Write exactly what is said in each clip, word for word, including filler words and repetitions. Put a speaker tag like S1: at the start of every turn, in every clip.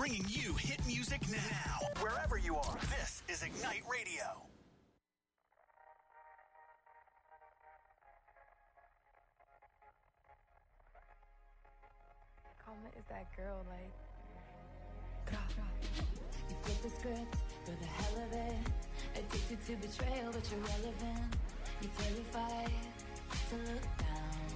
S1: bringing you hit music now. Wherever you are, this is Ignite Radio.
S2: Karma is that girl, like...
S3: You flip the script for the hell of it. Addicted to betrayal, but you're relevant. You're terrified to look down.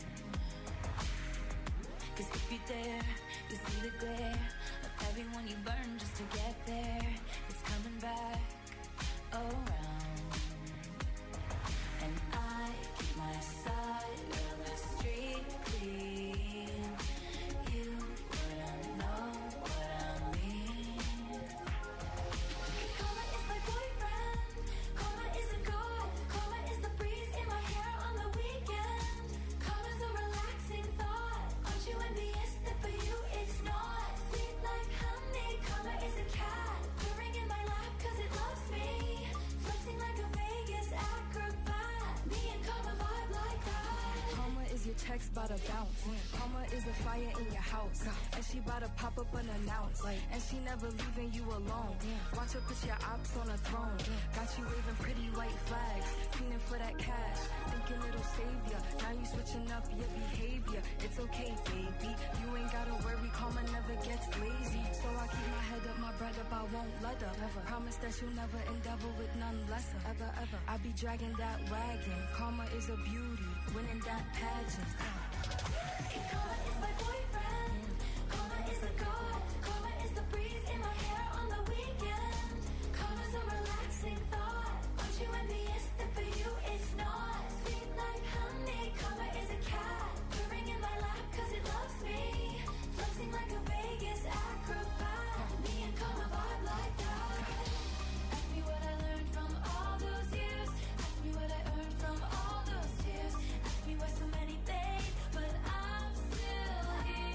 S3: Cause if you dare, you see the glare of everyone you burn just to get there. It's coming back around. And I keep my side of the street clean. You wouldn't know what I mean. Karma is my boyfriend. Karma is a god. Karma is the breeze in my hair on the weekend. Karma's a relaxing thought. Aren't you envious that for you it's not? Sweet like honey. Karma is a cat purring in my lap cause it loves me. Flexing like a Vegas acrobat. Me and Karma vibe like that.
S2: Karma is your text bout to bounce. Karma is a fire in your house. And she bout to pop up unannounced. And she never leaving you alone. Watch her put your ops on a throne. Got you waving pretty white flags. Fiending for that cash. Thinking it'll save ya. Now you switching up your behavior. It's okay, baby. You ain't gotta worry. Karma never gets lazy. So I keep my head up, my bread up. I won't let up. Ever. Promise that you'll never endeavor with none lesser. Ever, ever. I be dragging that wagon. Karma is a beauty. Winning that pageant.
S3: Karma is my boyfriend. Karma is a god. Karma is the breeze in my hair on the weekend. Karma's a relaxing thought. Aren't you envious that for you it's not? Sweet like honey. Karma is a cat purring in my lap cause it loves me. Flexing like a Vegas acrobat. Me and Karma vibe like that. Ask me what I learned from all those years. Ask me what I earned from all those tears. Ask me why so many fade, but I'm still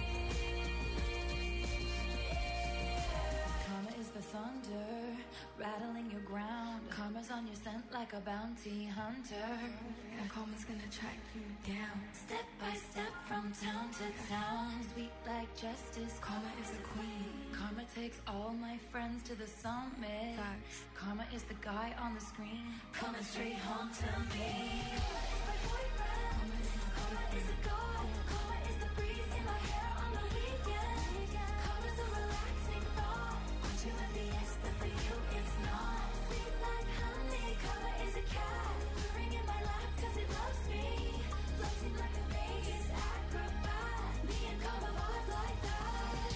S3: here. Karma is the thunder, rattling your ground. Karma's on your scent like a bounty hunter.
S2: And karma's gonna track you down.
S3: Step by step from town to town. Sweet like justice.
S2: Karma is a queen.
S3: Karma takes all my friends to the summit.
S2: Facts.
S3: Karma is the guy on the screen coming straight home to me. Karma is my boyfriend.
S2: Karma is my
S3: Karma is a god. Karma is the breeze in my hair on the weekend. Karma's a relaxing thought. Aren't you envious that for you it's not? Sweet like honey. Karma is a cat purring in my lap cause it loves me. Flexing like a Vegas acrobat. Me and Karma vibe like that.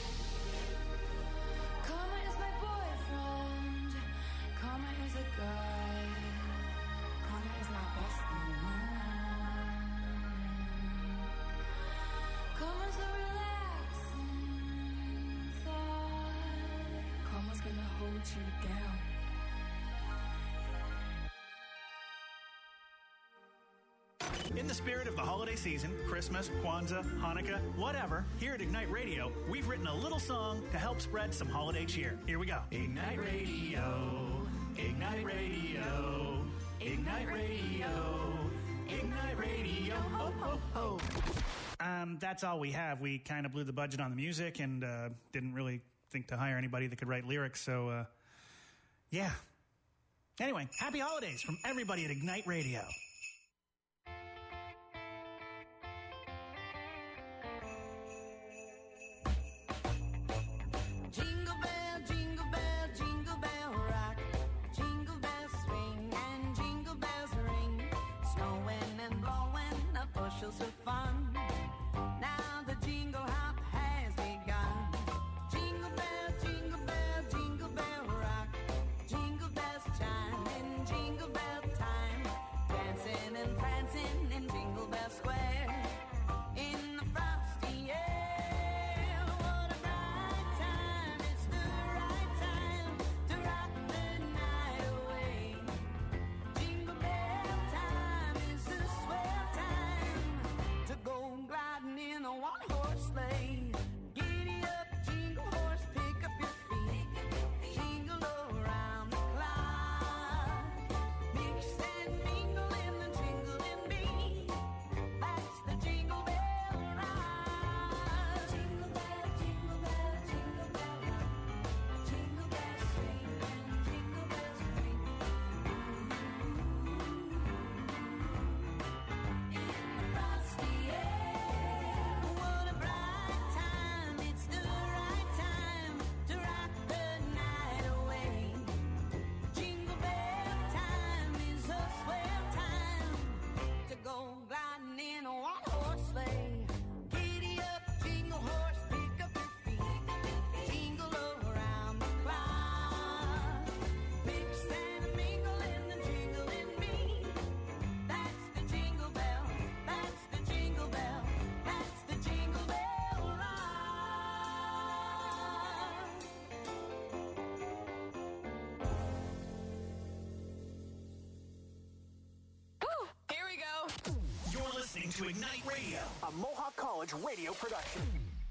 S3: Karma is my boyfriend. Karma is a guy.
S2: Karma is my bestie.
S3: Karma's a relaxing thought.
S2: Karma's gonna hold you down.
S1: In the spirit of the holiday season, Christmas, Kwanzaa, Hanukkah, whatever, here at Ignite Radio, we've written a little song to help spread some holiday cheer. Here we go. Ignite Radio, Ignite Radio, Ignite Radio, Ignite Radio, ho, ho, ho. Um, that's all we have. We kind of blew the budget on the music and uh, didn't really think to hire anybody that could write lyrics, so uh, yeah. Anyway, happy holidays from everybody at Ignite Radio.
S4: Jingle bell, jingle bell, jingle bell rock. Jingle bells swing and jingle bells ring. Snowing and blowing up bushels of fun. Now the jingle hop has begun. Jingle bell, jingle bell, jingle bell rock. Jingle bells chime in jingle bell time. Dancing and prancing in Jingle Bell Square. In the frosty air, what a bright time. It's the right time to rock the night away. Jingle bell time is the swell time.
S1: to Ignite Radio,
S5: a Mohawk College radio production.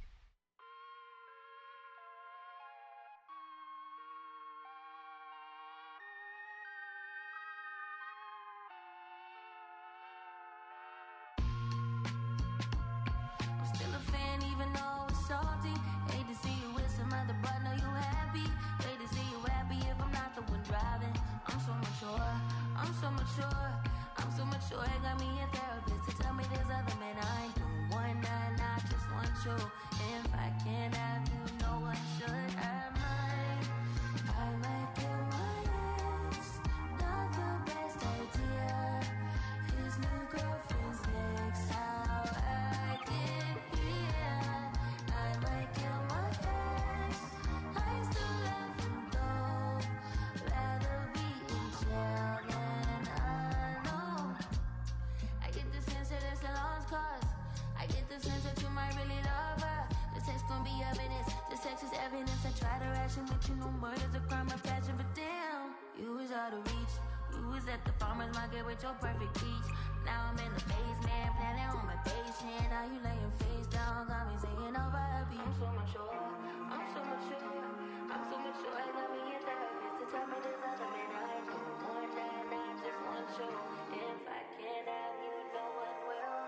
S3: I'm still a fan even though it's salty. Hate to see you with some other, but know you happy. Hate to see you happy if I'm not the one driving. I'm so mature, I'm so mature, I'm so mature. It got me a therapist to tell me there's other men I ain't doing one night, I just want you. If I can't have you, no one should have mine. I might kill my ex, not the best idea. His new girlfriend's next, how I get here. I might kill my ex, I still love him though. Rather be in jail than alone. I get the sense that it's a lost cause. I get the sense that you might really love her. This text gon' be evidence. This text is evidence. I try to ration, but you know murder's a crime of passion. But damn, you was out of reach. You was at the farmer's market with your perfect peach. Now I'm in the basement, planning on my patient. Now you laying face down, got me singing over a beat. I'm so mature, I'm so mature, I'm so mature. I got me a therapist to tell me there's other men I know. One night, I just want you. If I can't have you, no one will.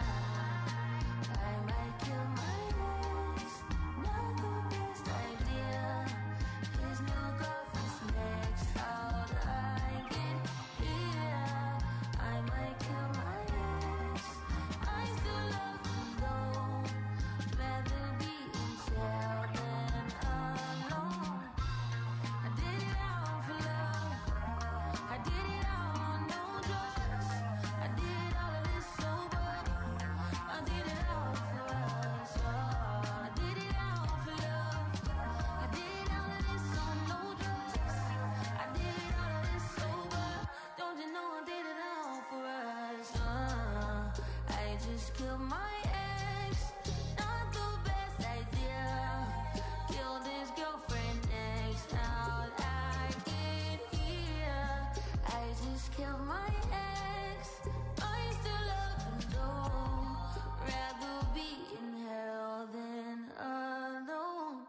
S3: I might kill my ex, not the best idea. His new girlfriend's next, how'd I get here? I might kill my ex, I still love him though. Rather be in jail than alone. I did it all for love, I did it all, no drugs. I did all of this sober, I did it all for us. Oh, I did it all for love, I did all of this on no drugs. I did all of this sober, don't you know I did it all for us. Uh, I just killed my ex, not the best idea. Killed his girlfriend next, how'd I get here? I just killed my ex, I still love him though. Rather be in hell than alone.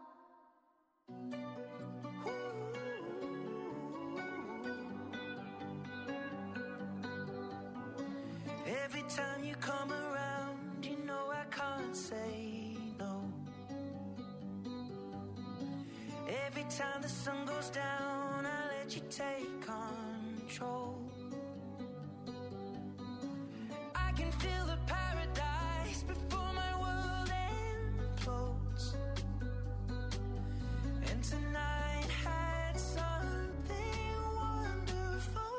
S6: Every time you come around, you know I can't say no. Every time the sun goes down, I let you take control. I can feel the paradise before my world implodes. And tonight had something wonderful.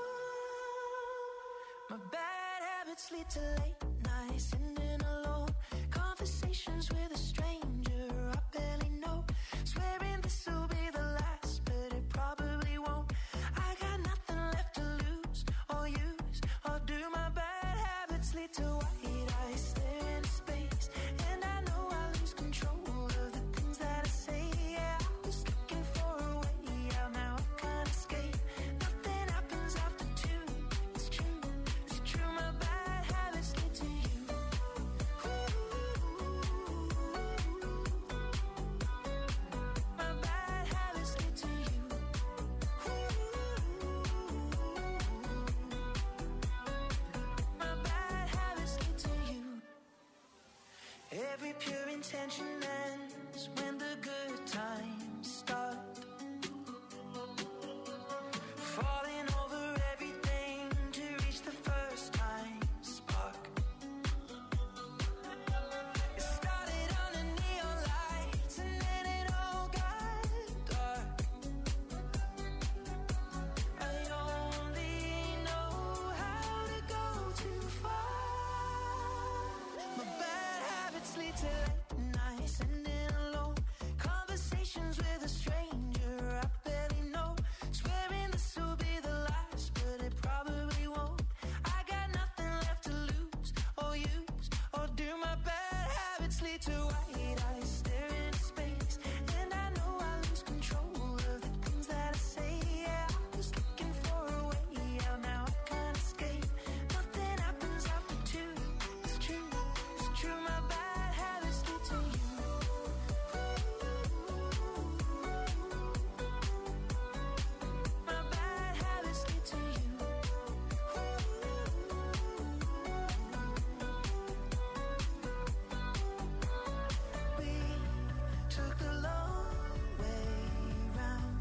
S6: My bad habits lead to late nights, sitting alone. Conversations with a stranger I barely know. Swearing this will be the last, but it probably won't. I got nothing left to lose or use or do. My bad habits lead to white eyes stare into space, and I know I lose control of the things that I say. Yeah, I was looking for a way out, now I can't escape. Nothing happens after two. It's true, it's true. My bad habits lead to you. My bad habits lead to you. My bad habits lead to you. Every pure intention ends when the good times start. Falling over everything to reach the first time spark. It started under neon lights and then it all got dark. I only know how to go too far. My bad habits lead to late nights, sitting alone. Conversations with a stranger I barely know. Swearing this will be the last, but it probably won't. I got nothing left to lose or use or do. My bad habits lead to white eyes stare into space, and I know I lose control of the things that I say. Yeah, I was looking for a way out, now I can't escape. Nothing happens after two. It's true, took the long way round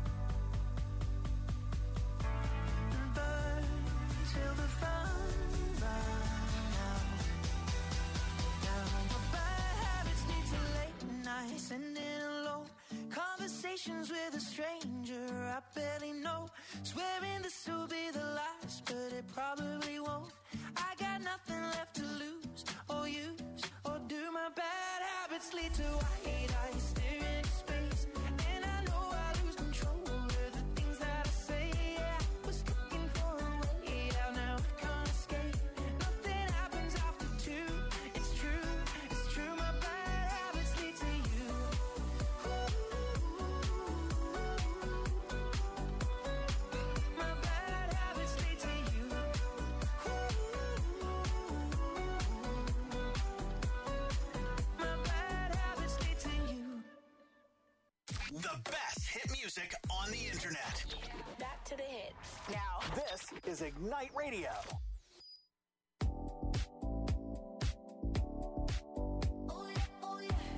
S6: and burned till the fun ran out. Now my bad habits lead to late nights and in alone conversations with a stranger I barely know, swearing this will be the last, but it probably won't. I got nothing left to lose or use or do. My bad habits lead to white eyes staring into space, and I know I lose control of the things that I say. Yeah, I was looking for a way out, now I can't escape. Nothing happens after two. It's true, it's true. My bad habits lead to you. My bad habits lead to you. My bad habits lead to you.
S1: The best hit music on the internet.
S2: Back to the hits.
S5: Now, this is Ignite Radio.
S3: Oh yeah, oh yeah.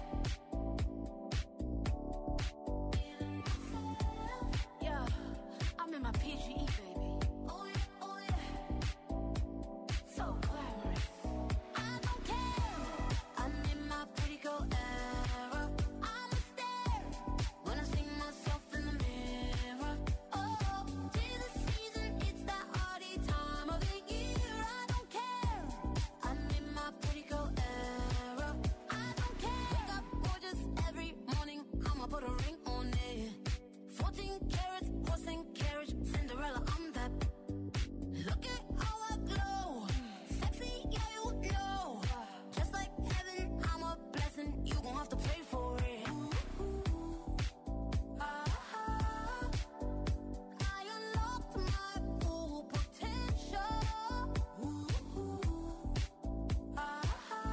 S2: Yeah, I'm in my P G E, baby.
S3: Oh yeah, oh yeah.
S2: So glamorous.
S3: I don't care. I'm in my pretty girl era. I'm a stare when I see myself in the mirror. Oh, tis the season, it's that hardy time of the year. I don't care. I'm in my pretty girl era. I don't care. Wake up gorgeous every morning. Mama put a ring on it. Fourteen carats, horse and carriage, Cinderella. I'm that. Look at how I glow. Sexy, yeah, you know. Just like heaven, I'm a blessing. You gon' have to pay for it. Ah, I unlocked my full potential. Ah,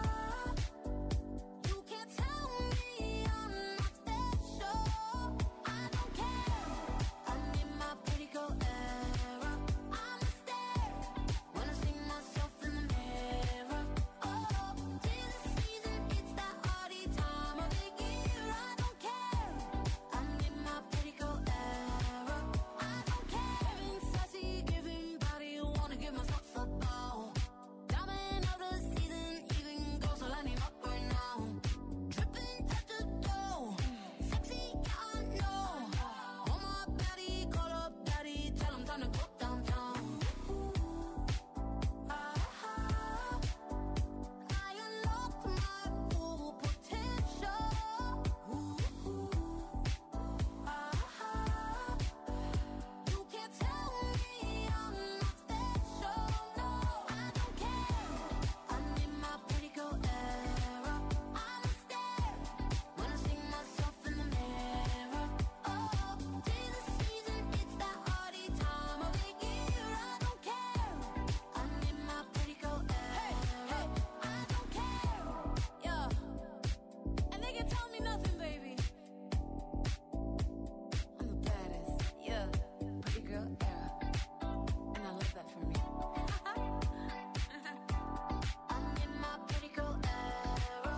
S3: you can't tell me I'm not special. I don't care. I'm in my pretty girl era. I'm a stare when I see myself in the mirror. Oh, tis the season, it's that hardy time of the year. I don't care. I'm in my pretty girl era. I don't care. Giving sassy, giving body, wanna give myself a bow. Diamond of the season, even goes so lining up right now. Dripping at the door, sexy, yeah, I know. On my body, call up daddy, tell him time to go downtown. Ah, I unlocked my full potential. Ah, you can't tell me I'm not special. No, I don't care. I'm in my pretty girl era. I'm a stare when I see myself in the mirror. Oh, tis the season, it's that hardy time of the year. I don't care. I'm in my pretty girl era. I don't care.
S2: Yeah, and they can tell me nothing, baby. I'm the baddest. Yeah, pretty girl era. And I love that for me.
S3: I'm in my pretty girl era.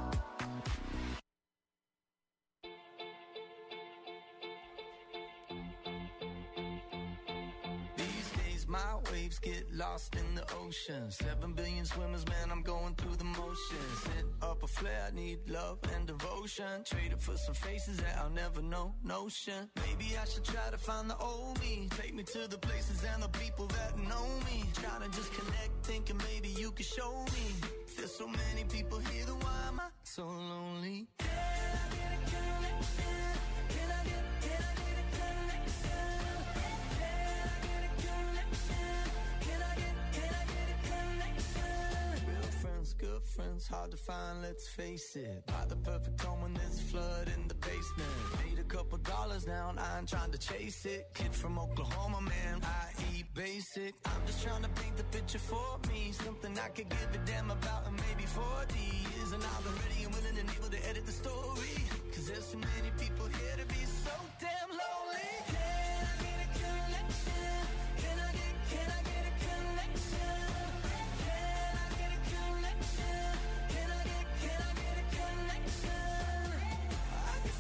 S6: These days my waves get lost in the ocean. Seven billion swimmers, man, I'm going through the motions. Set up a flare, need love and devotion. Trade it for some faces that I'll never know, notion. Maybe I should try to find the old me. Take me to the places and the people that know me. Trying to just connect, thinking maybe you could show me. There's so many people here, then why am I so lonely? Can I get a connection? Can I get, can I get a connection? Can I get a connection? Can I get, can I get a connection? Real friends, good friends, hard to find, let's face it. Buy the perfect home when there's a flood in the basement. Made a couple dollars now and I ain't trying to chase it. Kid from Oklahoma, man, I eat basic. I'm just trying to paint the picture for me. Something I could give a damn about in maybe forty years. And I've been ready and willing and able to edit the story. Cause there's so many people here to be so damn lonely. Can I get a connection? Can I get, can I get a connection? Can I get a connection? Can I get, can I get a connection? I can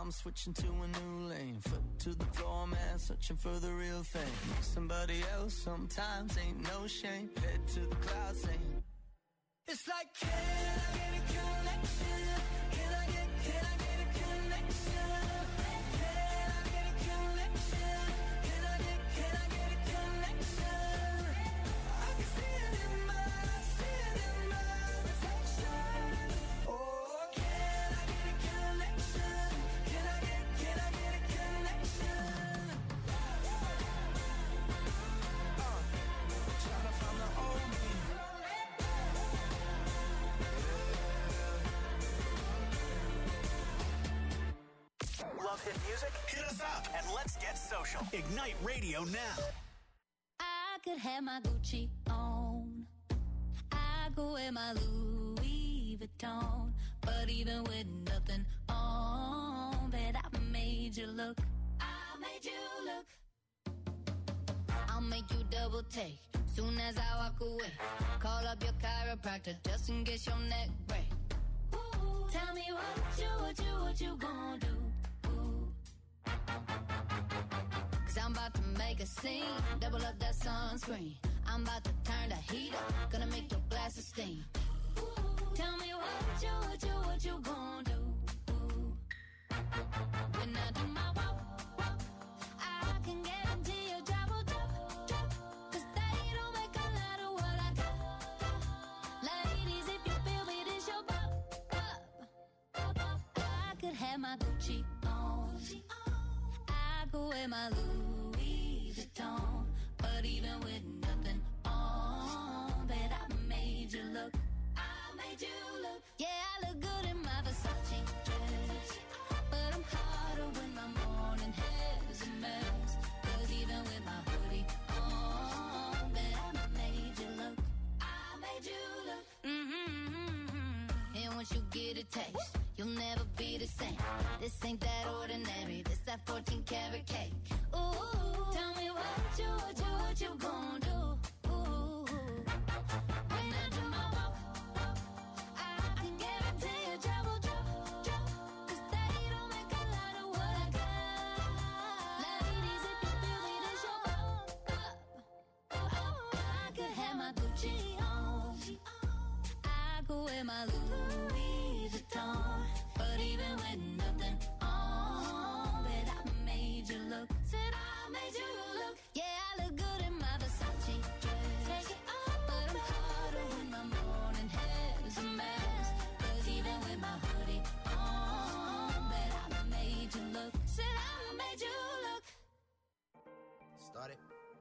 S7: I'm switching to a new lane. Foot to the floor, man, searching for the real thing. Somebody else sometimes ain't no shame. Head to the clouds saying, it's like, can I get a connection? Can I get, can I get a connection? Can I get a connection? Can I get, can I get a connection? I can see it in my, I see it in my reflection. Oh, can I get a connection? Can I get, can I get a connection? Uh, trying to find the old me.
S1: Love hit music? Hit us up and let's get social. Ignite Radio now.
S3: I could have my Gucci on. I go wear my Louis Vuitton. But even with nothing on, bet I made you look. I made you look. I'll make you double take soon as I walk away. Call up your chiropractor just in case your neck break. Ooh, tell me what you, what you, what you gonna do? Cause I'm about to make a scene. Double up that sunscreen. I'm about to turn the heat up. Gonna make your glasses steam. Ooh, tell me what you, what you, what you gonna do? Ooh. When I do my walk, walk, I can guarantee your job will drop, drop. Cause they don't make a lot of what I got, got. Ladies, if you feel me, this your pop, pop, pop. I could have my Gucci on. I could wear my Louis Vuitton. But even with nothing on, bet I made you look. I made you look. Yeah, I look good in my Versace dress. But I'm hotter when my morning hair's a mess. Cause even with my hoodie on, bet I made you look. I made you look. Mm-hmm. And once you get a taste, you'll never be the same. This ain't that ordinary. This that fourteen karat cake. Ooh, tell me what you, what you, what you gon' do? Ooh, when I do my walk, walk, I can guarantee your job will drop, drop. Cause they don't make a lot of what I got. Ladies, if you feel me, this your pop, pop. Oh, I could have my Gucci on. I could wear my Louis Vuitton. But even with nothing on, bet I made you look. Said I made you look. Yeah, I look good in my Versace dress. Take it off, but I'm hotter when my morning hair's a mess. Cause even with my hoodie on, bet I made you look. Said I made you look.
S7: Started.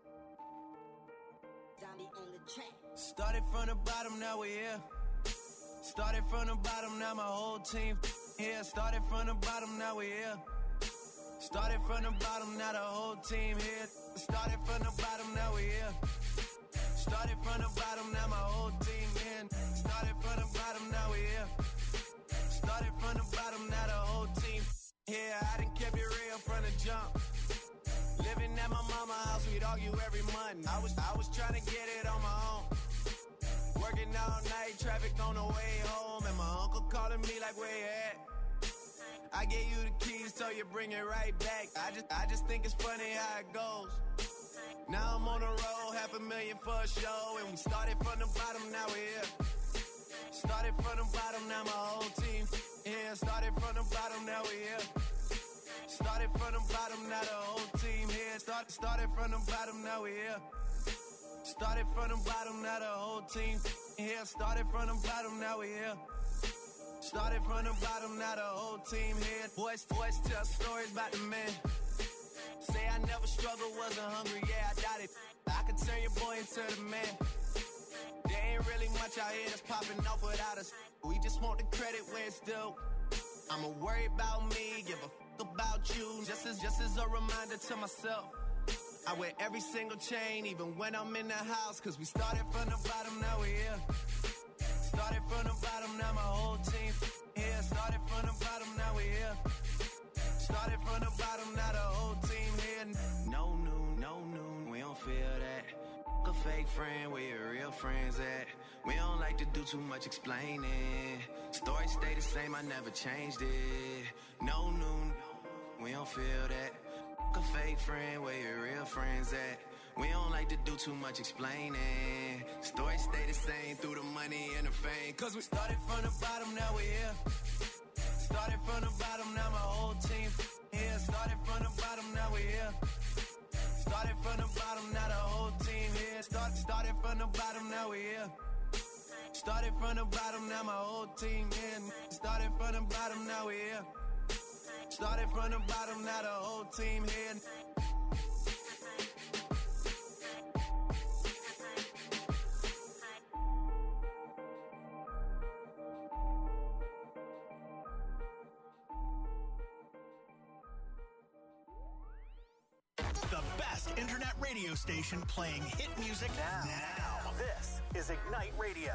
S4: Zombie on the track.
S7: Started from the bottom, now we're here. Started from the bottom, now my whole team here. Started from the bottom, now we're here. Started from the bottom, now the whole team here. Started from the bottom, now we're here. Started from the bottom, now my whole team here. Started from the bottom, now we're here. Started from the bottom, now the whole team here. I done kept it real from the jump. Living at my mama's house, we'd argue every month. I was, I was trying to get it on my own. Working all night, traffic on the way home. And my uncle calling me like, where you at? I gave you the keys, so you bring it right back. I just, I just think it's funny how it goes. Now I'm on the road, half a million for a show. And we started from the bottom, now we're here. Started from the bottom, now my whole team here. Started from the bottom, now we're here. Started from the bottom, now the whole team here. Start, started from the bottom, now we're here. Started from the bottom, now the whole team here. Started from the bottom, now we're here. Started from the bottom, now the whole team here. Boys, boys tell stories about the man. Say I never struggled, wasn't hungry, yeah, I doubt it. I could turn your boy into the man. There ain't really much out here that's popping off without us. We just want the credit where it's due. I'ma worry about me, give a fuck about you. Just as, just as a reminder to myself. I wear every single chain, even when I'm in the house. Cause we started from the bottom, now we're here. Started from the bottom, now my whole team here. Started from the bottom, now we're here. Started from the bottom, now the whole team here. No noon, no noon, we don't feel that. A fake friend, where your real friends at? We don't like to do too much explaining. Story stay the same, I never changed it. No noon, we don't feel that. F- a fake friend, where your real friends at? We don't like to do too much explaining. Stories stay the same through the money and the fame. Cause we started from the bottom, now we here. Started from the bottom, now my whole team here. Started from the bottom, now we here. Started from the bottom, now the whole team here. Start, started from the bottom, now we here. Started from the bottom, now my whole team here. Started from the bottom, now we here. Started from the bottom, now the whole team here.
S1: The best internet radio station playing hit music now. now.
S5: This is Ignite Radio.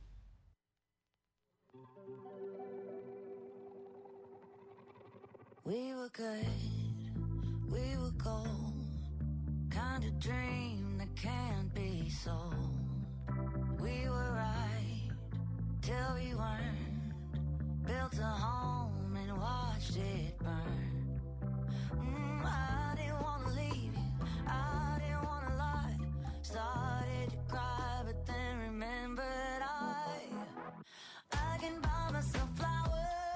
S3: We were good, we were gold, kind of dream that can't be sold. We were right till we weren't, built a home and watched it burn. Mm, I didn't want to leave you, I didn't want to lie. Started to cry, but then remembered I, I can buy myself flowers.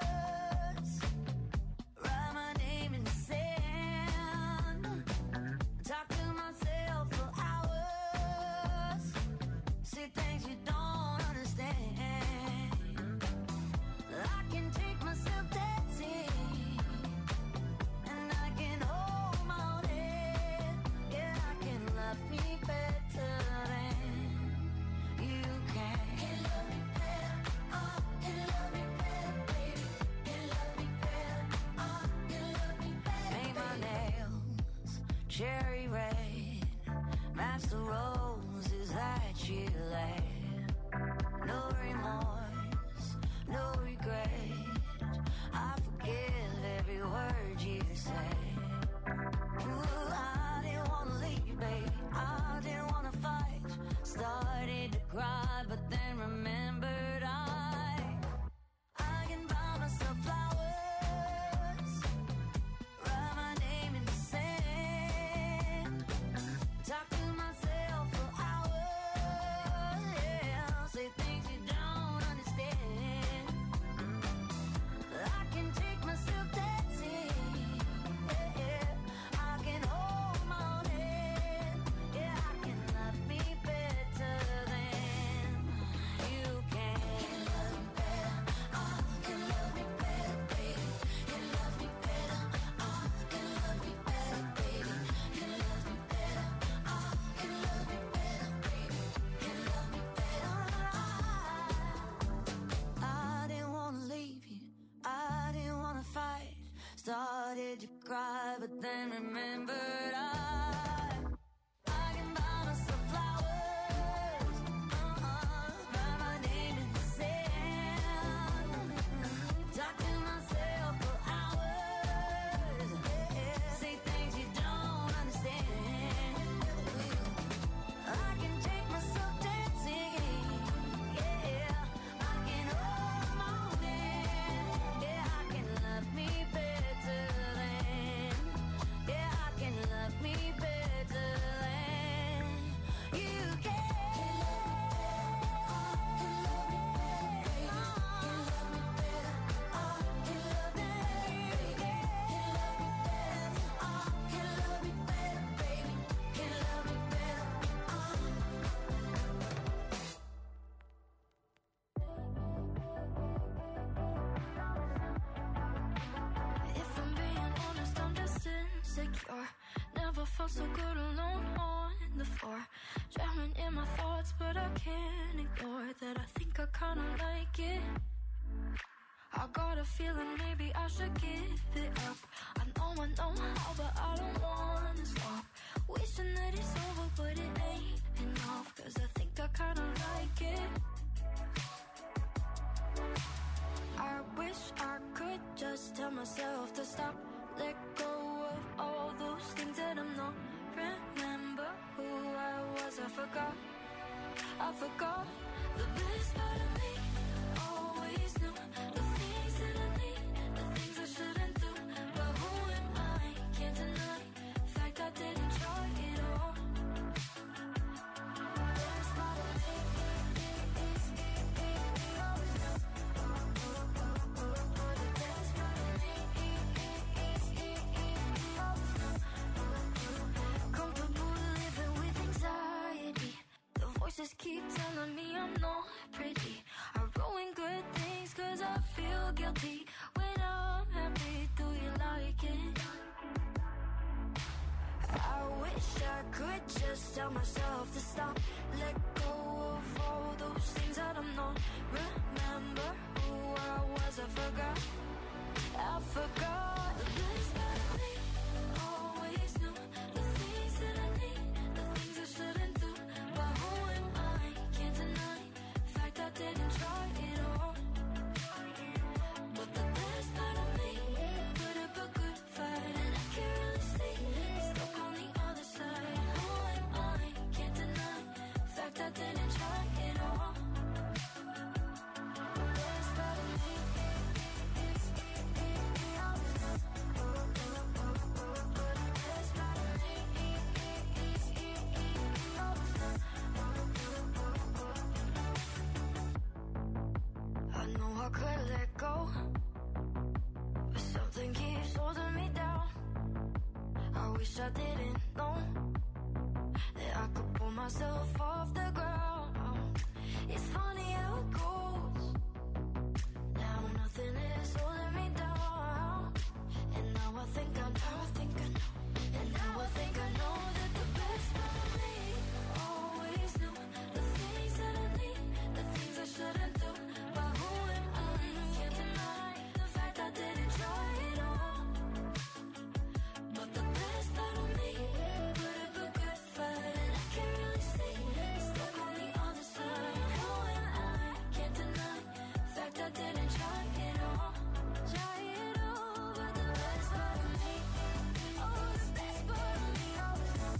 S3: Cherry red, match the roses that you laid. No remorse, no regret. I forgive every word you say. Ooh, I didn't want to leave you, baby. I didn't want to fight. Started to cry, but then remembered I, I can buy myself flowers. Talk to myself for hours, yeah. Say things you don't understand. I can take myself dancing, yeah, yeah. I can hold my own head, yeah. I can love me better than you can. Can love me better, oh, can love me better, baby. Can love me better, oh, can love me better, baby. Can love me better. I didn't want to leave you, I didn't want to fight. Started to cry, but then remembered I, I can buy myself flowers. Uh-uh, write my name in the sand. Talk to myself for hours, yeah. Say things you don't understand. I can take myself dancing, yeah. I can hold my own hand, yeah. I can love me better than, yeah. I can love me better than you can. Can love me better, oh, can love me better, oh, can love me better, baby. Can love me better, oh, can love me better, baby.
S2: If I'm being honest, I'm just insecure. Never felt so good alone on the floor. Drowning in my thoughts, but I can't ignore that. I think I kinda like it. I got a feeling maybe I should give it up. I know I know how, but I don't wanna stop. Wishing that it's over, but it ain't enough. Cause I think I kinda like it. I wish I could just tell myself to stop. Let go of all those things that I'm not. Remember who I was, I forgot. I forgot the best part of me. Always knew the things that I need, the things I shouldn't do. But who am keep telling me I'm not pretty. I ruin good things cause I feel guilty. When I'm happy, do you like it? I wish I could just tell myself to stop. Let go of all those things that I'm not. Remember who I was, I forgot. I forgot. The best part of me always knew the things that I need, the things I shouldn't do. But who am I? Can't deny the fact I didn't try it all. But the best part of me put up a good fight, and I can't really see it's stuck on the other side. Who am I? Can't deny the fact I didn't try it all. The best part of me is I know I could let go, but something keeps holding me down. I wish I didn't know that I could pull myself off the ground. It's funny how it goes. Now nothing is holding me down. And now I think I know, I think I know. And now I think I know that the best part of me always knew the things that I need, the things I shouldn't do. But who am I? Can't deny the fact I didn't try it all. But the best part of me put up a good fight, and I can't really see it's stuck on the other side. Who am I? Can't deny the fact I didn't try it all. Try it all, but the best part of me, oh, the best part of me always know.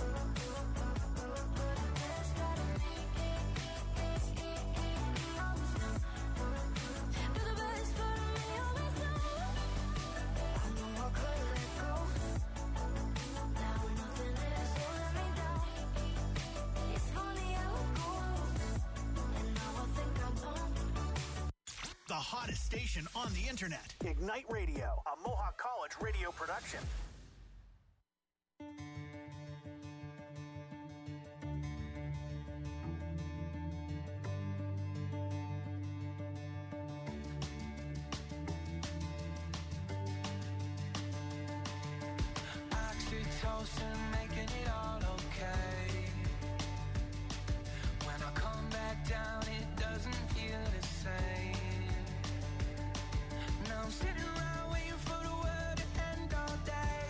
S2: The best part of me always know. But the best part of me always know. I know I could let go. Now nothing is holding me down. It's funny how it goes. And now I think I know.
S1: The hottest station on the internet.
S5: Ignite Radio, a Mohawk College radio production.
S6: Oxytocin, making it all okay. When I come back down, it doesn't feel the same. Now I'm sitting around waiting for the world to end all day.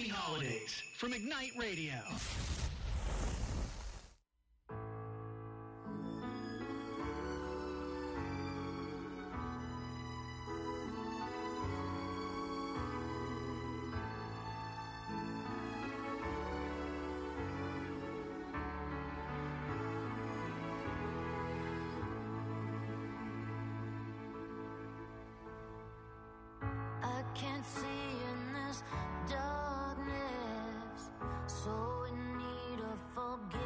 S1: holidays from Ignite Radio.
S3: I can't see in this darkness, so in need of forgiveness.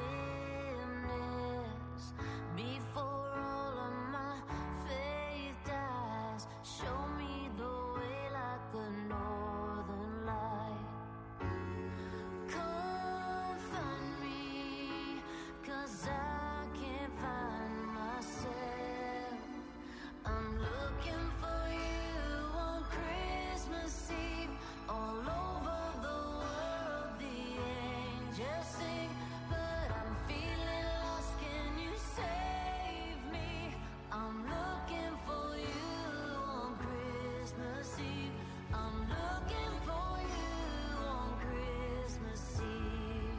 S3: Before all of my faith dies, show me the way like the northern light. Come find me, 'cause I can't find myself. I'm looking for you on Christmas Eve. All over the world the angels sing, but I'm feeling lost. Can you save me? I'm looking for you on Christmas Eve. I'm looking for you on Christmas Eve.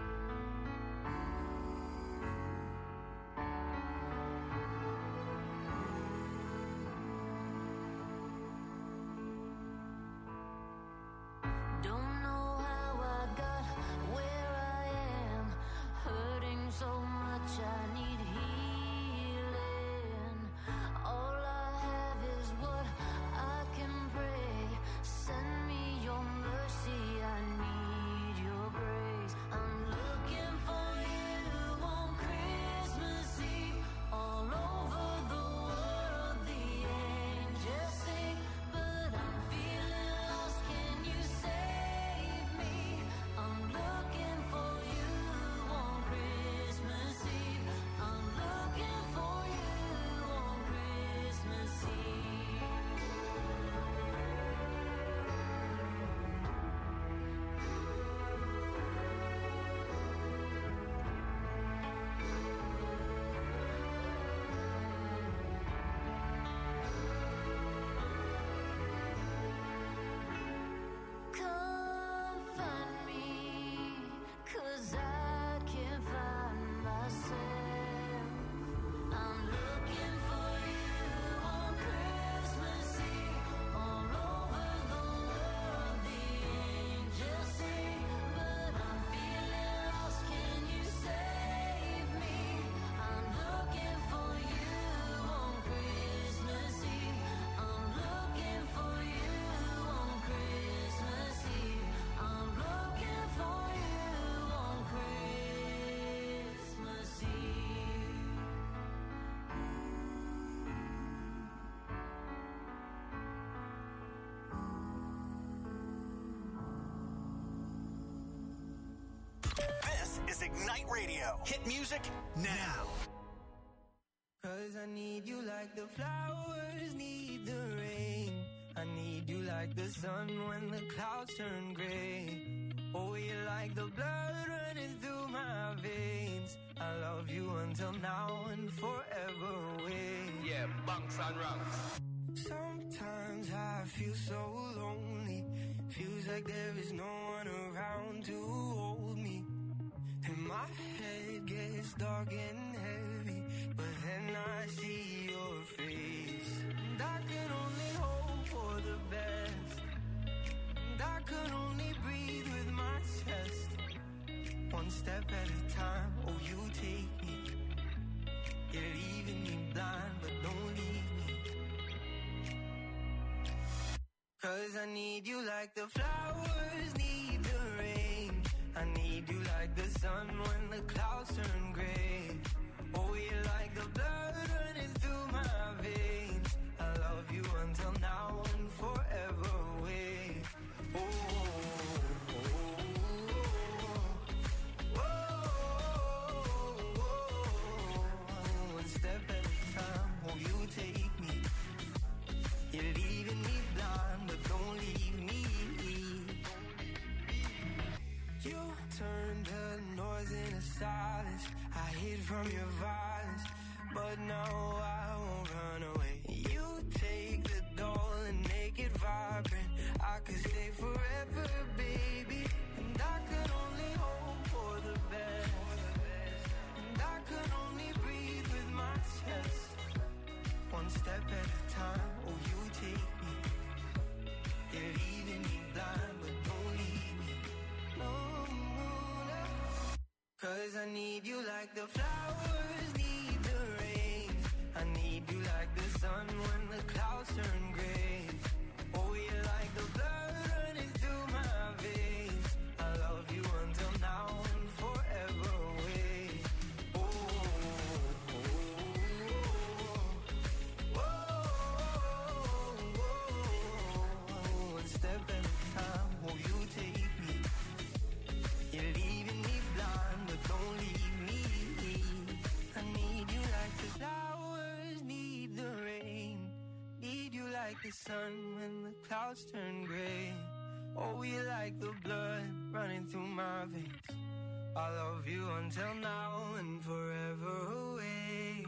S3: Don't know how I got where I am, hurting so much I need healing. All I have is what I can pray. Send me your mercy, I need your grace. I'm looking for you on Christmas Eve. All over the world the angels sing, but I'm feeling lost. Can you save me? I'm looking for you on Christmas Eve. I'm looking for you on Christmas Eve. Come find me, 'cause I can't find myself. I'm looking for you on Christmas Eve. All over the world the angels sing, but I'm feeling lost. Can you save me? I'm looking for you on Christmas Eve. I'm looking for you on Christmas Eve. I'm looking for you on Christmas Eve.
S5: This is Ignite Radio. Hit music now.
S6: 'Cause I need you like the flowers need the rain. I need you like the sun when the clouds turn gray. Oh, you're like the blood running through my veins. I love you until now and forever away.
S7: Yeah, bunks and ranks.
S6: Sometimes I feel so lonely. Feels like there is no one around to hold me. And my head gets dark and heavy, but then I see your face. And I can only hope for the best. And I can only breathe with my chest. One step at a time, oh you take me. You're leaving me blind, but don't leave me. 'Cause I need you like the flowers need the rain. I need you like the sun when the clouds turn gray. Oh, you're like the blood running through my veins. I love you until now and forever away. Oh, oh, oh, oh, oh, oh. One step at a time, oh, you take me. You're leaving me blind, but don't leave me. You turned the noise into silence. I hid from your violence, but now I won't run away. You take the doll and make it vibrant. I could stay forever, baby. like the flowers need the rain. I need you like the sun when the clouds turn gray. Oh, you're like the blood running through my veins. I love you until now and forever away. Oh, oh, oh, oh, oh, oh. One step at a time, will you take me? You're leaving me blind, but don't leave me. I need you like the flowers need the rain. Need you like the sun when the clouds turn gray. Oh, you like the blood running through my veins. I love you until now and forever away.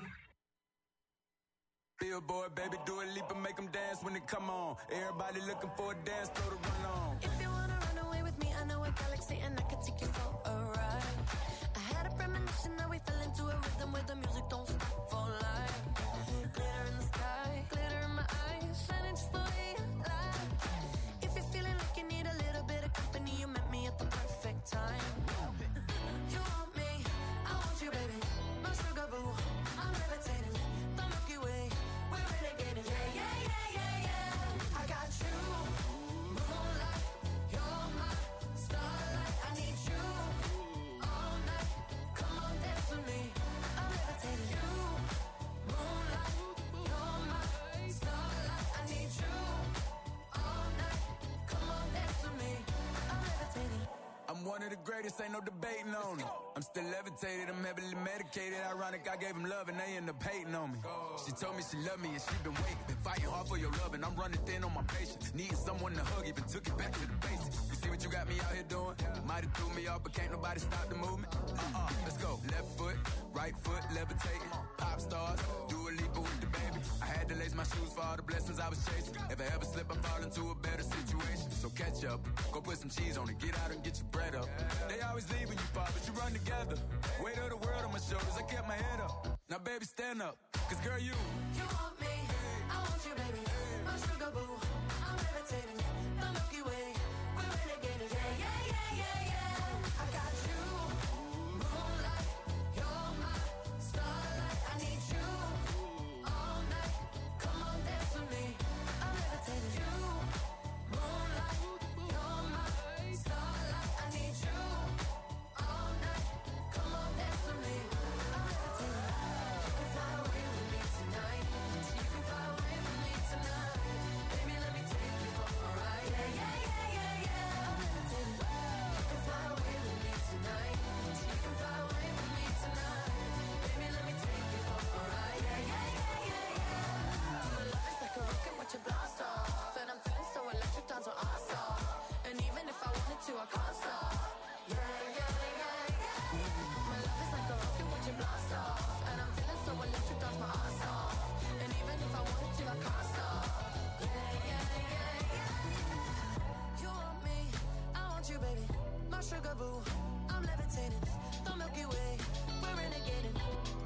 S8: Billboard, baby, do a leap and make them dance when they come on. Everybody looking for a dance floor to run on.
S9: If you wanna run away with me, I know a galaxy and I can take you for a ride. I had a premonition that we fell into a rhythm where the music don't stop for life. Glitter in the sky, glitter in my eyes, shining just the way you like. If you're feeling like you need a little bit of company, you met me at the perfect time. You want me, I want you, baby. My sugar boo, I'm levitating. The Milky Way, we're renegading. Yeah, yeah, yeah, yeah, yeah. I got you, moonlight. You're my starlight. I need you all night. Come on, dance with me. I'm levitating. You, moonlight. You're my starlight. I need you all night. Come on, dance with me. I'm levitating.
S8: I'm one of the greatest, ain't no debating on it. I'm still levitated, I'm heavily medicated. Ironic, I gave him love and they end up hating on me. She told me she loved me and she been waiting. Been fighting hard for your love and I'm running thin on my patience. Needing someone to hug, even took it back to the basics. You see what you got me out here doing? Might have threw me off, but can't nobody stop the movement. Uh-uh, let's go. Left foot, right foot, levitating. Pop stars, do a leap with the baby. I had to lace my shoes for all the blessings I was chasing. If I ever slip, I fall into a better situation. So catch up, go put some cheese on it, get out and get your bread up. They always leave when you fall, but you run together. Weight of the world on my shoulders, I kept my head up. Now baby, stand up, cause girl, you
S9: You want me, I want you, baby. My sugar boo, I'm levitating. The Milky Way, we're renegading. Yeah, yeah, yeah, yeah, yeah. I got you, moonlight. You're my starlight. I need you all night. Come on, dance with me. I'm levitating. You, moonlight. You're my starlight. I need you all night. Come on, dance with me. I'm levitating. You can fly away with me tonight. So you can fly away with me tonight. Baby, let me take you for a ride. Yeah, yeah, yeah, yeah, yeah. I'm levitating. You can fly away with me tonight. So you can fly away with me tonight. Baby, let me take you for a ride. Yeah, yeah, yeah, yeah, yeah. My love is like a rocket, watch it blast off. And I'm feeling so electric, dance on our stop. And even if I wanted to, I can't stop. Yeah, yeah, yeah, yeah. My love is like a rocket, watch it blast off. And I'm feeling so electric, dance my ass off. And even if I wanted to, I can't stop. Yeah, yeah, yeah, yeah. You want me, I want you, baby. My sugar boo, I'm levitating. The Milky Way, we're renegading.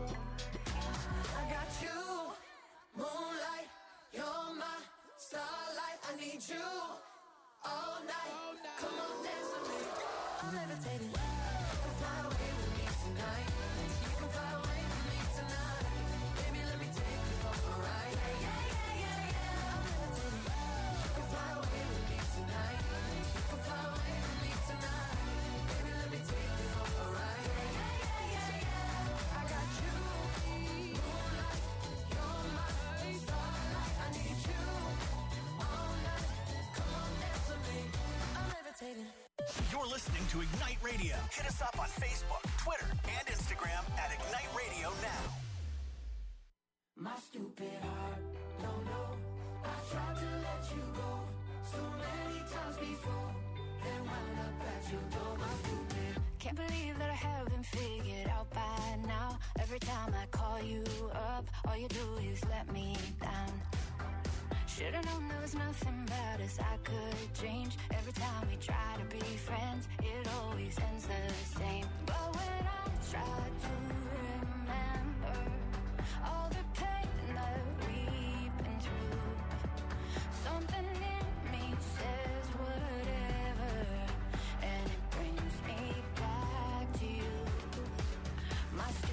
S9: I got you, moonlight. You're my starlight. I need you all night. Come on, dance with me. I'm levitating. You can fly away with me tonight. You can fly away with me tonight. Baby, let me take you for a ride. Yeah, yeah, yeah, yeah, yeah. I'm levitating. You can fly away with me tonight. You can fly away with me tonight. Baby, let me take you for a ride. Yeah, yeah, yeah, yeah, yeah. I got you, moonlight. You're my starlight. I need you all night. Come on, dance with me. I'm levitating.
S5: You're listening to Ignite Radio. Hit us up on Facebook, Twitter, and Instagram at Ignite Radio Now.
S6: My stupid heart, don't know. I tried to let you go so many times before. Then wound up at your door, my stupid.
S3: Can't believe that I haven't figured out by now. Every time I call you up, all you do is let me down. Should've known there was nothing about us I could change. Every time we try to be friends, it always ends the same. But when I try to remember all the pain that we've been through, something in me says whatever, and it brings me back to you. My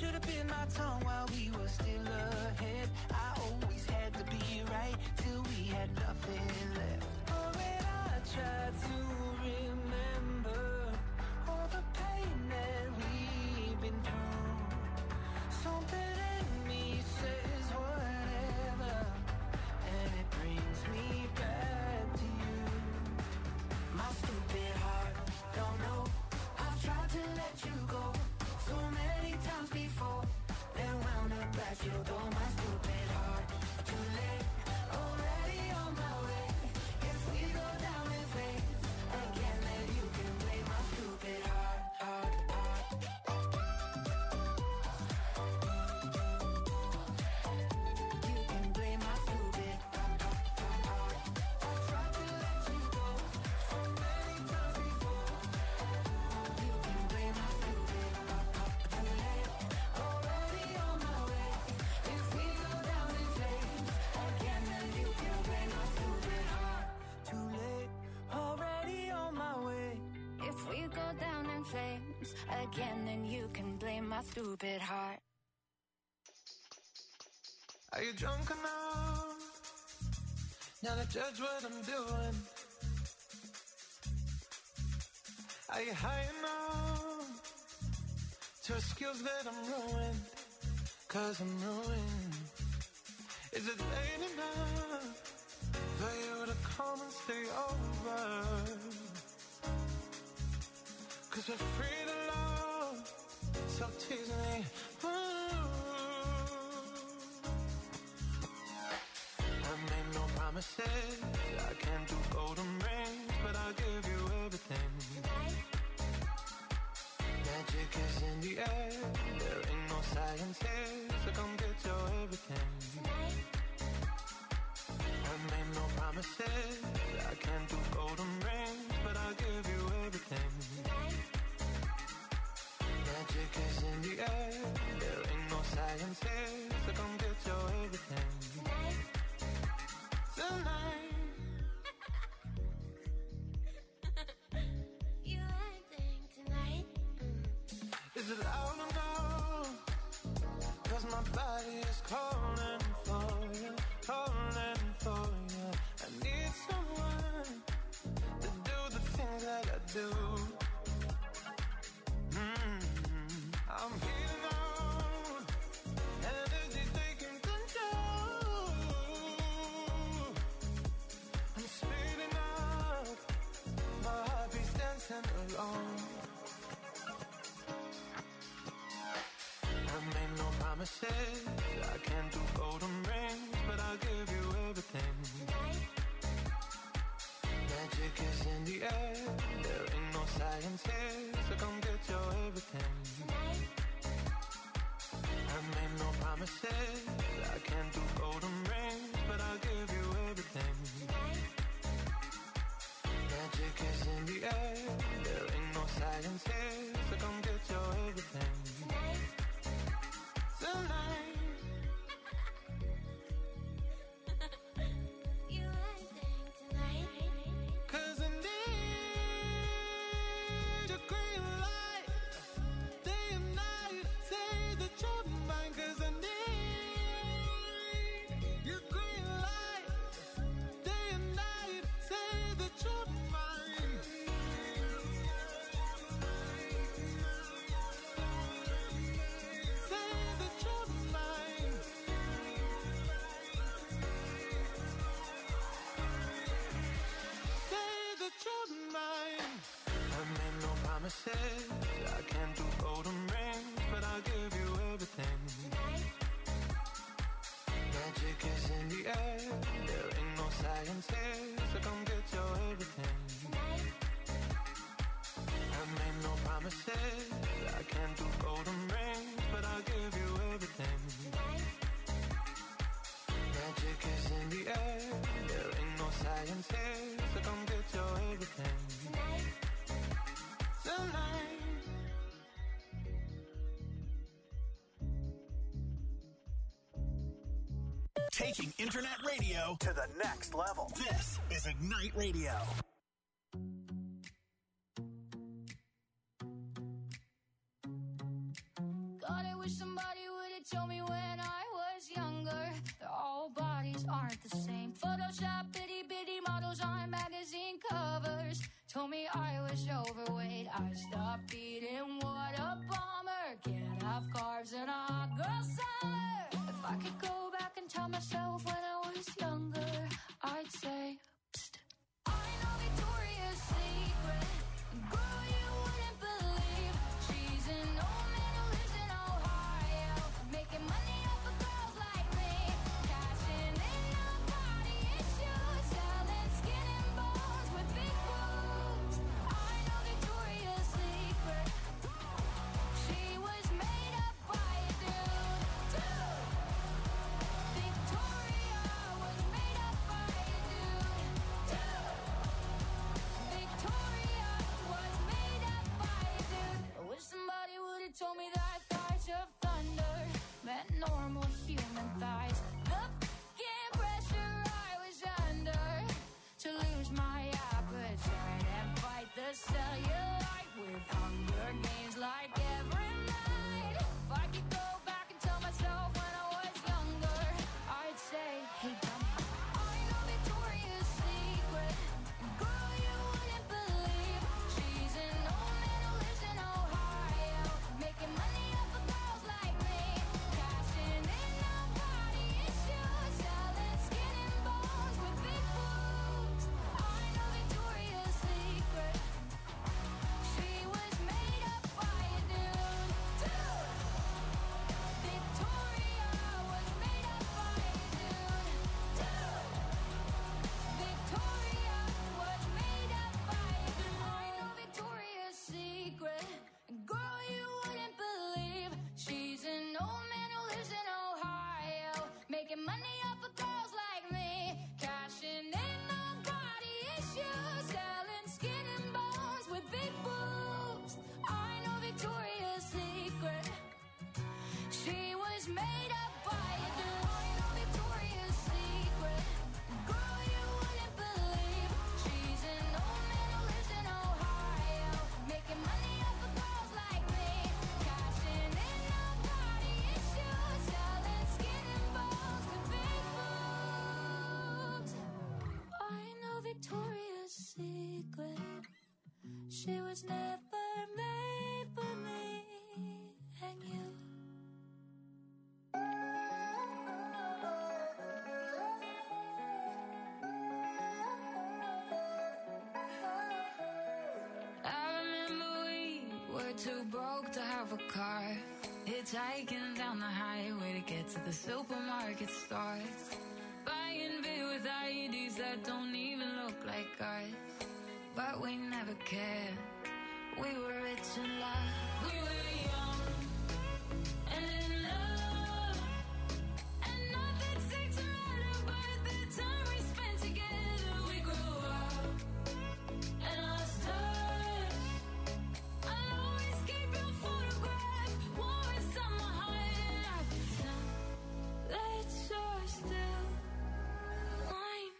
S6: Should've bit my tongue while we were still ahead. I always had to be right till we had nothing left. Oh, when I tried to remember all the pain that we've been through, something in me says whatever, and it brings me back to you. My stupid heart, don't know, I've tried to let you go so many times before, then wound up at your door. My stupid heart, too late, already on my way. If we go down in flames again, then you can blame my stupid heart, heart, heart. You can blame my stupid heart, heart, heart. I tried to let you go so many times before. You can blame my stupid heart, heart. Too late, already on my way. If we go down in flames again, then you can blame my stupid heart. Too late, already on my way.
S3: If we go down in flames again, then you can blame my stupid heart.
S6: Are you drunk enough now to judge what I'm doing? Are you high enough to excuse that I'm ruined? Cause I'm ruined. Is it late enough for you to come and stay over? Cause we're free to love, so tease me. Ooh. I made no promises, I can't do golden rings, but I'll give you everything. Magic is in the air, there ain't no science here, so come get your everything. I made no promises, I can't do golden rings, but I'll give you everything. Magic is in the air, there ain't no science here, so come get your everything. Tonight.
S3: You acting tonight?
S6: Is it loud enough? Cause my body is calling for you, calling for you. I need someone to do the things that I do. Mm-hmm. I'm heating on, energy taking control. I'm speeding up, my heartbeat's dancing along. I made no promises, I can't do golden rings, but I'll give you everything. Magic is in the air, there ain't no science here, so come get your everything. I made no promises, I can't do golden rings, but I'll give you everything. Magic is in the air, there ain't no science here, so come get your everything. Tonight.
S3: You acting tonight?
S6: Cause I need your green light, day and night, say that you're mine. Cause I need your green light, day and night, say that you're mine. Say that you're mine. Say that you're mine. I made no promises, I can't do golden rings, but I'll give you everything. Magic is in the air, there ain't no science here, so come get your everything. I made no promises, I can't do golden rings, but I'll give you everything. Magic is in the air, there ain't no science here, so come get your everything. Tonight.
S5: Taking internet radio to the next level. This is Ignite Radio.
S3: God, I wish somebody aren't the same. Photoshop itty bitty models on magazine covers. Told me I was overweight. I stopped eating. What a bummer. Can't have carbs in a hot girl summer. If I could go back and tell myself when I was younger, I'd say, psst. I know Victoria's Secret. Girl, you wouldn't believe. She's an old man who lives in Ohio, making money off of girls like me, cashing in on body issues, selling skin and bones with big boobs. I know Victoria's Secret. She was made up by a dude. Dude. Victoria was made up by a dude. Dude. Victoria was made up by a dude. I wish somebody would have told me that thighs of thunder meant normal human thighs. The f***ing pressure I was under to lose my appetite and fight the cellulite with Hunger Games like every night. If I could go back and tell myself when I was younger, I'd say, hey, dummy, I know Victoria's Secret. Girl, you wouldn't believe. She's an old man who lives in Ohio, making money off of girls like me, cashing in on body issues, selling skin and bones with big boobs. I know Victoria's Secret. She was made up by a dude. Dude. Victoria was made up by a dude. Dude. Victoria was made up by a dude. I know Victoria's Secret. Girl, you wouldn't believe. She's an old man who lives in Ohio, making money off of girls like me, cashing in on body issues, selling skin and bones with big boobs. I know Victoria's Secret. She was made up by a dude. I know Victoria's Secret. Girl, you wouldn't believe. She's an old man who lives in Ohio, making money off of girls like me, cashing in on body issues, selling skin and bones with big boobs. I know Victoria's Secret. She was never made for me and you. I remember we were too broke to have a car, hitchhiking down the highway to get to the supermarket stores, buying beer with I E Ds that don't even look like ours. But we never cared. We were rich in love. We were young and in love, and nothing seemed to matter but the time we spent together. We grew up and lost touch. I'll always keep your photograph warm inside my heart, and I pretend that you're still mine.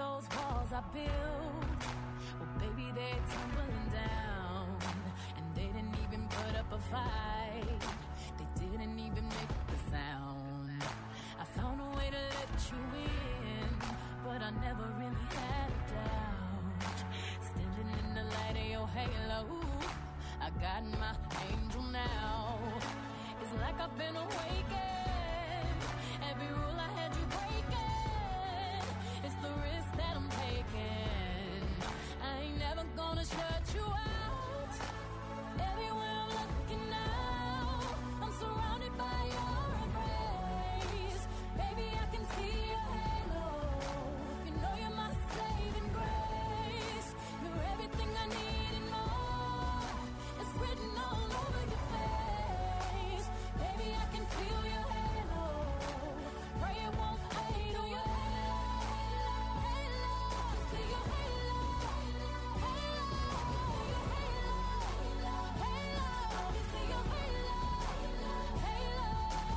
S10: those walls I built, well, baby, they're tumbling down. And they didn't even put up a fight. They didn't even make the sound. I found a way to let you in, but I never really had a doubt. Standing in the light of your halo, I got my angel now. It's like I've been awakened. Every rule I had you breaking. It's the risk that I'm taking. I ain't never gonna shut you out. Everywhere I'm looking now, I'm surrounded by your embrace. Baby, I can see your halo. You know you're my saving grace. You're everything I need and more. It's written all over your face. Baby, I can feel your halo. Pray it won't fade. Oh, your halo, halo, see your halo, halo, your halo, halo, see your halo, halo.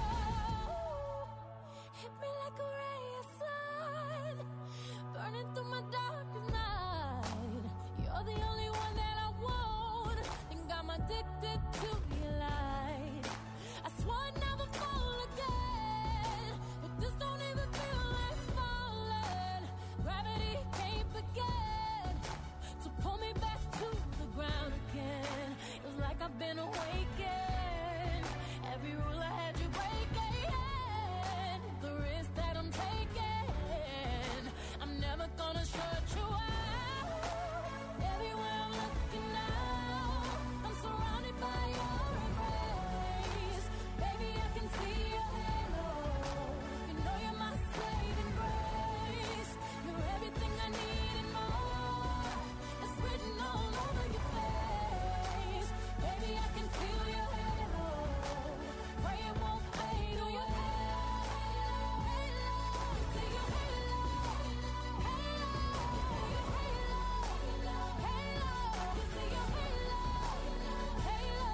S10: Hit me like a ray of sun, burning through my darkest night. You're the only one that I want. Think I'm addicted to your light. I swore I'd never fall again, but this don't even feel like falling. Gravity can't begin to pull me back to the ground again. It's like I've been awakened. Every rule I had you breaking. The risk that I'm taking, I'm never gonna shut you out. Everywhere I'm looking now, I'm surrounded by your embrace. Baby, I can see your halo. You know you're my saving grace. You're everything I need and more. It's written all over your face. Baby, I can feel your halo. Pray it won't fade. Oh, your halo, halo, see your halo, halo, your halo, halo, see your halo, halo.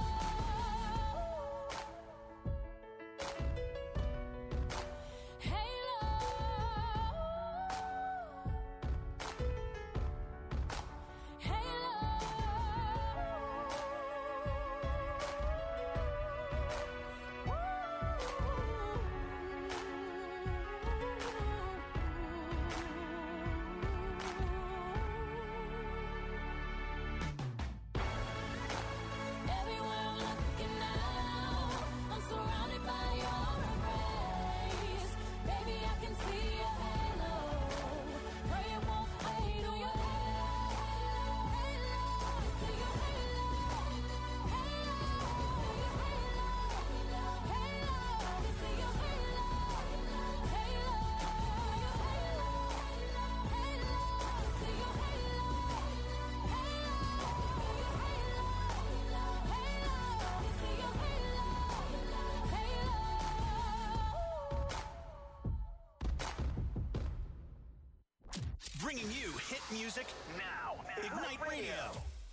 S10: Everywhere I'm looking now, I'm surrounded by your embrace. Baby, I can see your halo. Pray it won't fade. Oh, your halo, halo, see your halo, halo, your halo, halo, see your halo, halo, your halo, halo, see your halo, halo, your halo, halo, see your halo, halo.
S5: Bringing you hit music now. Ignite Radio.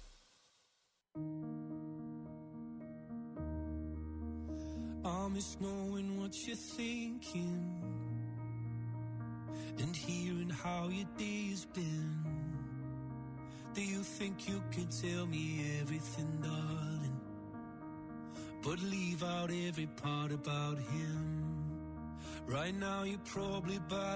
S6: I miss knowing what you're thinking and hearing how your day's been. Do you think you can tell me everything, darling, but leave out every part about him? Right now you're probably by